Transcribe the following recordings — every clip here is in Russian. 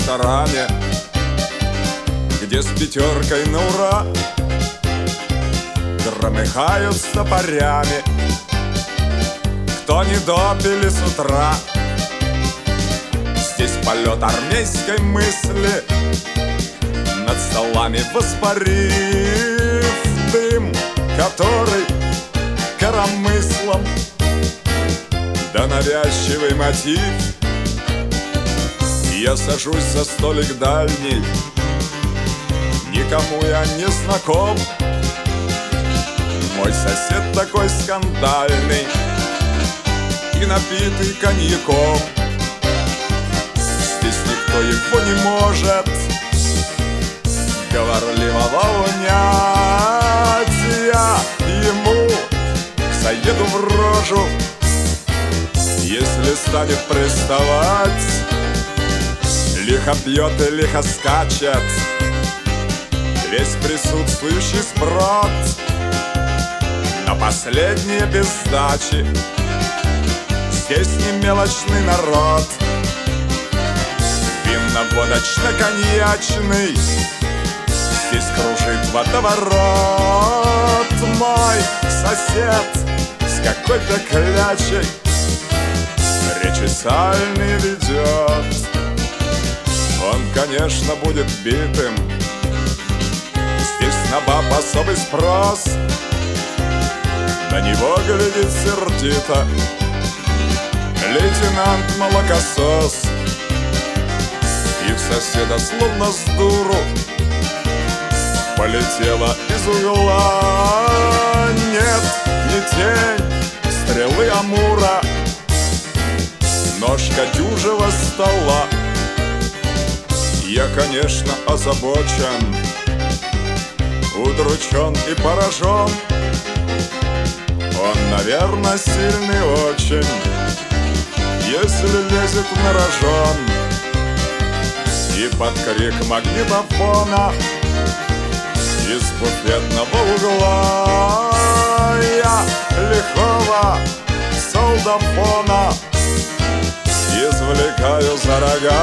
ресторане, где с пятеркой на ура громыхают с топорями, кто не допили с утра. Здесь полет армейской мысли, над столами воспарив дым, который коромыслом да навязчивый мотив. Я сажусь за столик дальний, никому я не знаком. Мой сосед такой скандальный и напитый коньяком. Здесь никто его не может говорливого унять. Я ему заеду в рожу, если станет приставать. Лихо пьет и лихо скачет весь присутствующий сброд, но последние без сдачи. Здесь не мелочный народ, винно-водочно-коньячный здесь кружит водоворот. Мой сосед с какой-то клячей речи сальные ведет. Он, конечно, будет битым, здесь на баб особый спрос, на него глядит сердито лейтенант молокосос. И в соседа словно с дуру полетела из угла. Нет, не тень стрелы Амура, ножка дюжего стола. Я, конечно, озабочен, удручен и поражен. Он, наверное, сильный очень, если лезет на рожон. И под крик магнитофона из буфетного угла я лихого солдафона извлекаю за рога.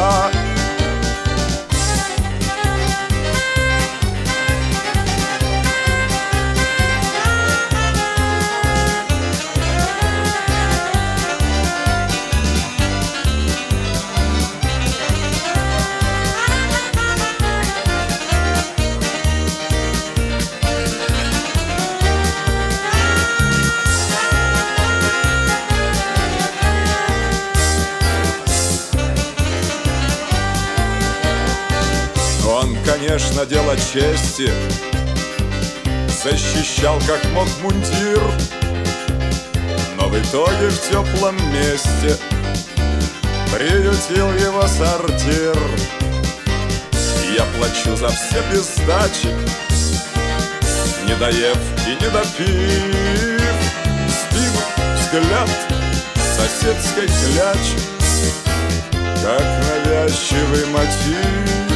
Он, конечно, дело чести защищал как мог мундир, но в итоге в теплом месте приютил его сортир. Я плачу за все без сдачи, не доев и не допив. Спину, взгляд соседской клячи, как навязчивый мотив.